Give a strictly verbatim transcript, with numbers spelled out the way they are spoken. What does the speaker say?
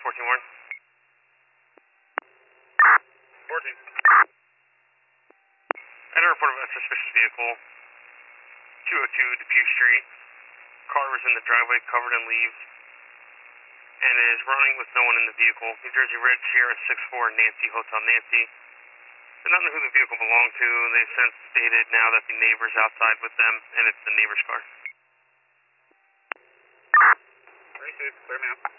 fourteen Warren. fourteen. I had a report of a suspicious vehicle, two oh two Depew Street. Car was in the driveway covered in leaves and is running with no one in the vehicle. New Jersey Red Sierra six four Nancy, Hotel Nancy. They don't know who the vehicle belonged to. They've since stated now that the neighbor's outside with them, and it's the neighbor's car. Received. Clear me out.